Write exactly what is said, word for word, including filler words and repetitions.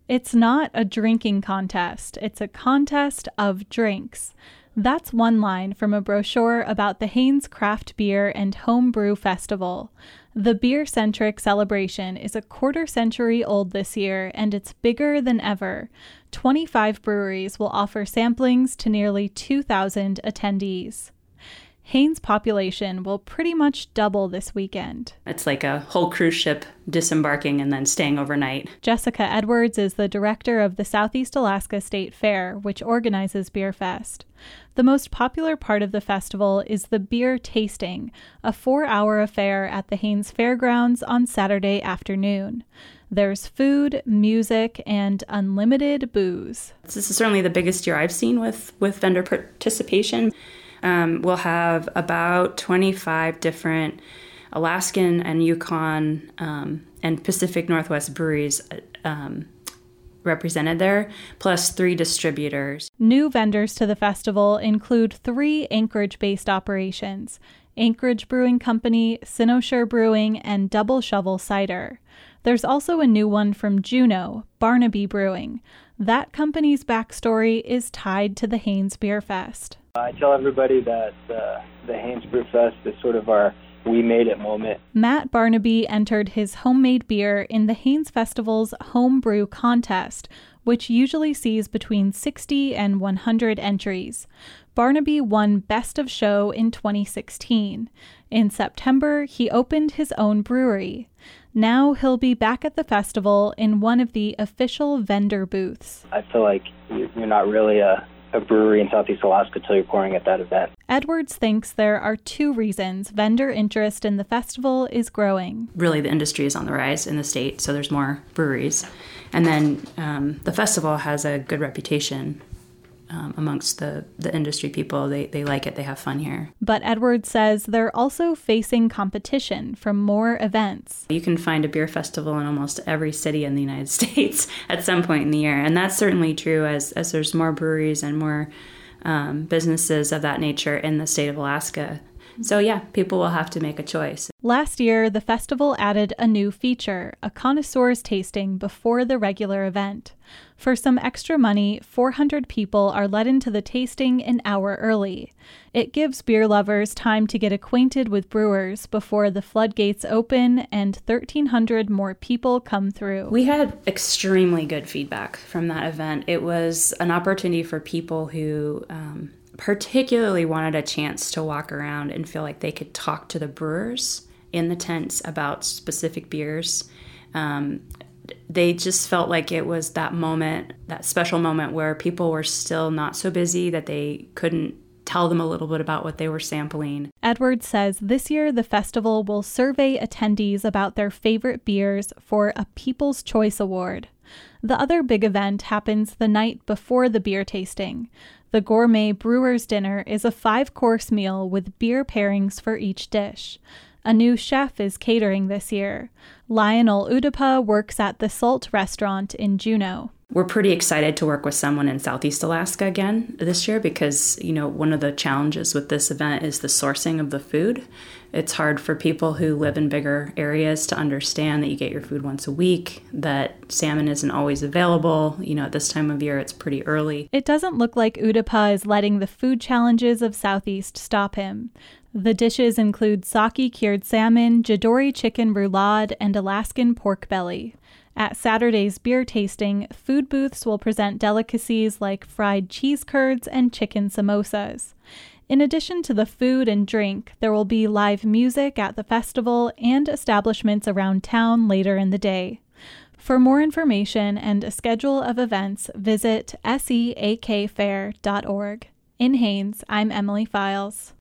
It's not a drinking contest, it's a contest of drinks. That's one line from a brochure about the Haines Craft Beer and Home Brew Festival. The beer-centric celebration is a quarter century old this year, and it's bigger than ever. twenty-five breweries will offer samplings to nearly two thousand attendees. Haines' population will pretty much double this weekend. It's like a whole cruise ship disembarking and then staying overnight. Jessica Edwards is the director of the Southeast Alaska State Fair, which organizes Beer Fest. The most popular part of the festival is the beer tasting, a four-hour affair at the Haines Fairgrounds on Saturday afternoon. There's food, music, and unlimited booze. This is certainly the biggest year I've seen with, with vendor participation. Um, we'll have about twenty-five different Alaskan and Yukon um, and Pacific Northwest breweries um, represented there, plus three distributors. New vendors to the festival include three Anchorage-based operations: Anchorage Brewing Company, Cynosure Brewing, and Double Shovel Cider. There's also a new one from Juneau, Barnaby Brewing. That company's backstory is tied to the Haines Beer Fest. I tell everybody that uh, the Haines Brew Fest is sort of our we made it moment. Matt Barnaby entered his homemade beer in the Haines Festival's Home Brew Contest, which usually sees between sixty and one hundred entries. Barnaby won Best of Show in twenty sixteen. In September, he opened his own brewery. Now he'll be back at the festival in one of the official vendor booths. I feel like you're not really a, a brewery in Southeast Alaska until you're pouring at that event. Edwards thinks there are two reasons vendor interest in the festival is growing. Really, the industry is on the rise in the state, so there's more breweries. And then um, the festival has a good reputation Um, amongst the, the industry people. They they like it. They have fun here. But Edwards says they're also facing competition from more events. You can find a beer festival in almost every city in the United States at some point in the year. And that's certainly true as, as there's more breweries and more um, businesses of that nature in the state of Alaska. So yeah, people will have to make a choice. Last year, the festival added a new feature, a connoisseur's tasting before the regular event. For some extra money, four hundred people are let into the tasting an hour early. It gives beer lovers time to get acquainted with brewers before the floodgates open and thirteen hundred more people come through. We had extremely good feedback from that event. It was an opportunity for people who um, particularly wanted a chance to walk around and feel like they could talk to the brewers in the tents about specific beers. Um, they just felt like it was that moment, that special moment where people were still not so busy that they couldn't tell them a little bit about what they were sampling. Edwards says this year the festival will survey attendees about their favorite beers for a People's Choice Award. The other big event happens the night before the beer tasting. The Gourmet Brewer's Dinner is a five-course meal with beer pairings for each dish. A new chef is catering this year. Lionel Udapa works at the Salt Restaurant in Juneau. We're pretty excited to work with someone in Southeast Alaska again this year because, you know, one of the challenges with this event is the sourcing of the food. It's hard for people who live in bigger areas to understand that you get your food once a week, that salmon isn't always available. You know, at this time of year, it's pretty early. It doesn't look like Udapa is letting the food challenges of Southeast stop him. The dishes include sake cured salmon, Jadori chicken roulade, and Alaskan pork belly. At Saturday's beer tasting, food booths will present delicacies like fried cheese curds and chicken samosas. In addition to the food and drink, there will be live music at the festival and establishments around town later in the day. For more information and a schedule of events, visit seakfair dot org. In Haines, I'm Emily Files.